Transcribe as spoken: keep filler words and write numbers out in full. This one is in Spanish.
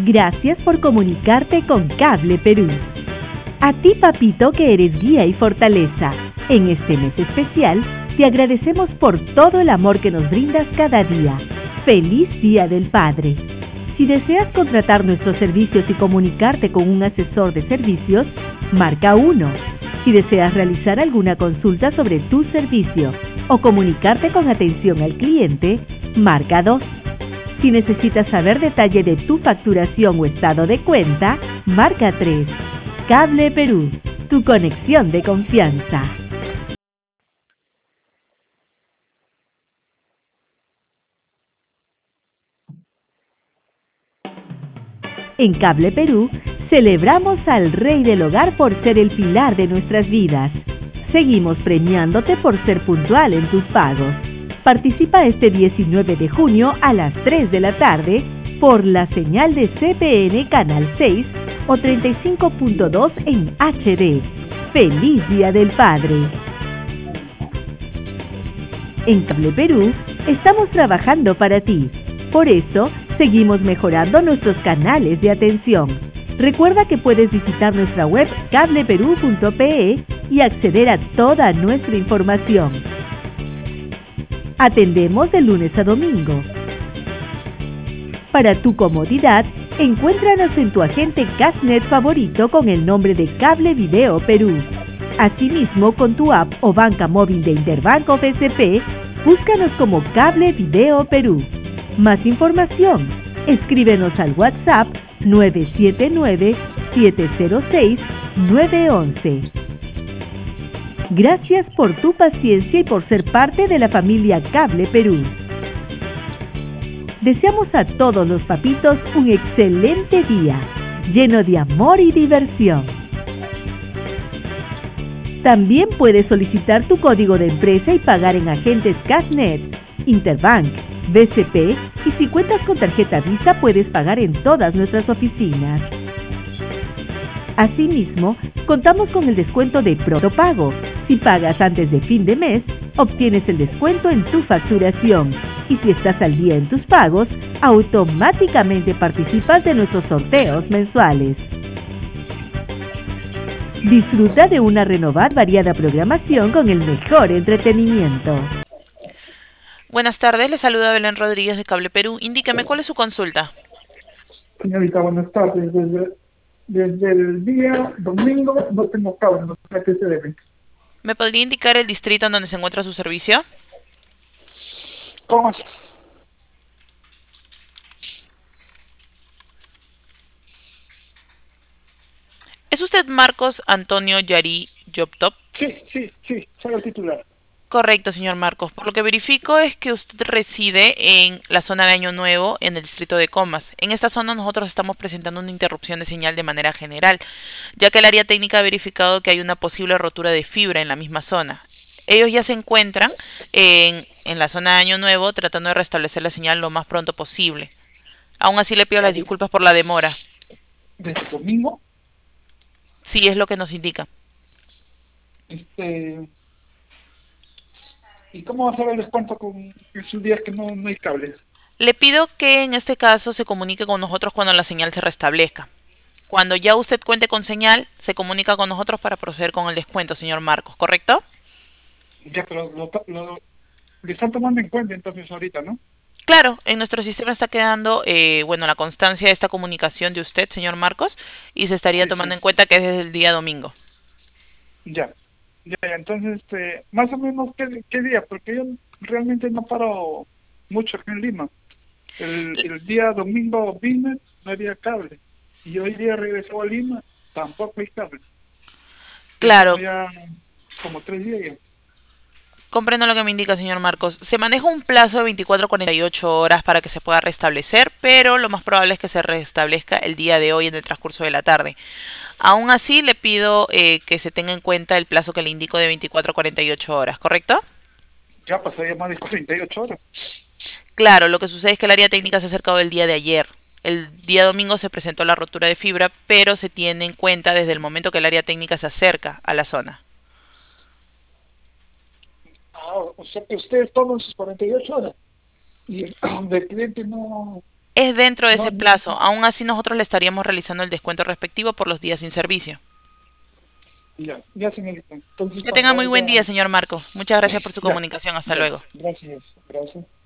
Gracias por comunicarte con Cable Perú. A ti, papito, que eres guía y fortaleza, en este mes especial, te agradecemos por todo el amor que nos brindas cada día. ¡Feliz Día del Padre! Si deseas contratar nuestros servicios y comunicarte con un asesor de servicios, marca uno. Si deseas realizar alguna consulta sobre tu servicio o comunicarte con atención al cliente, marca dos. Si necesitas saber detalle de tu facturación o estado de cuenta, marca tres. Cable Perú, tu conexión de confianza. En Cable Perú, celebramos al Rey del Hogar por ser el pilar de nuestras vidas. Seguimos premiándote por ser puntual en tus pagos. Participa este diecinueve de junio a las tres de la tarde por la señal de C P N Canal seis o treinta y cinco punto dos en H D. ¡Feliz Día del Padre! En Cable Perú, estamos trabajando para ti. Por eso, seguimos mejorando nuestros canales de atención. Recuerda que puedes visitar nuestra web cable perú punto pe y acceder a toda nuestra información. Atendemos de lunes a domingo. Para tu comodidad, encuéntranos en tu agente Cashnet favorito con el nombre de Cable Video Perú. Asimismo, con tu app o banca móvil de Interbanco B C P, búscanos como Cable Video Perú. Más información, escríbenos al WhatsApp nueve siete nueve, siete cero seis, nueve uno uno. Gracias por tu paciencia y por ser parte de la familia Cable Perú. Deseamos a todos los papitos un excelente día, lleno de amor y diversión. También puedes solicitar tu código de empresa y pagar en agentes Cashnet, Interbank, B C P y si cuentas con tarjeta Visa puedes pagar en todas nuestras oficinas. Asimismo, contamos con el descuento de Protopago. Si pagas antes de fin de mes, obtienes el descuento en tu facturación. Y si estás al día en tus pagos, automáticamente participas de nuestros sorteos mensuales. Disfruta de una renovada variada programación con el mejor entretenimiento. Buenas tardes, le saluda Belén Rodríguez de Cable Perú. Indíqueme, ¿cuál es su consulta? Señorita, buenas tardes. Desde, desde el día domingo no tengo cable, no sé a qué se debe. ¿Me podría indicar el distrito en donde se encuentra su servicio? ¿Cómo es? ¿Es usted Marcos Antonio Yari Jobtop? Sí, sí, sí, soy el titular. Correcto, señor Marcos. Por lo que verifico es que usted reside en la zona de Año Nuevo, en el distrito de Comas. En esta zona nosotros estamos presentando una interrupción de señal de manera general, ya que el área técnica ha verificado que hay una posible rotura de fibra en la misma zona. Ellos ya se encuentran en, en la zona de Año Nuevo tratando de restablecer la señal lo más pronto posible. Aún así le pido las disculpas por la demora. Desde el domingo, Sí, es lo que nos indica. este... ¿Y cómo va a ser el descuento con esos días que no, no hay cable? Le pido que en este caso se comunique con nosotros cuando la señal se restablezca. Cuando ya usted cuente con señal, se comunica con nosotros para proceder con el descuento, señor Marcos, ¿correcto? Ya, pero lo, lo, lo están tomando en cuenta entonces ahorita, ¿no? Claro, en nuestro sistema está quedando, eh, bueno, la constancia de esta comunicación de usted, señor Marcos, y se estaría Sí, tomando sí, en cuenta que es desde el día domingo. ya. Ya, ya, entonces, este, más o menos, ¿qué, qué día? Porque yo realmente no paro mucho aquí en Lima. El, el día domingo vine, no había cable. Y hoy día regresó a Lima, tampoco hay cable. Ya tengo Claro, ya como tres días ya. comprendo lo que me indica, señor Marcos. Se maneja un plazo de veinticuatro a cuarenta y ocho horas para que se pueda restablecer, pero lo más probable es que se restablezca el día de hoy en el transcurso de la tarde. Aún así, le pido eh, que se tenga en cuenta el plazo que le indico de veinticuatro a cuarenta y ocho horas, ¿correcto? Ya pasaría más de cuarenta y ocho horas. Claro, lo que sucede es que el área técnica se ha acercado el día de ayer. El día domingo se presentó la rotura de fibra, pero se tiene en cuenta desde el momento que el área técnica se acerca a la zona. Ah, o sea que ustedes toman sus cuarenta y ocho horas. Y el, el cliente no. Es dentro de No, ese no, plazo. Aún así nosotros le estaríamos realizando el descuento respectivo por los días sin servicio. ya, ya, señorita. Entonces, Que cuando tenga muy buen haya... día, señor Marcos. Muchas gracias por su Ya, comunicación. Hasta ya, luego. gracias, gracias.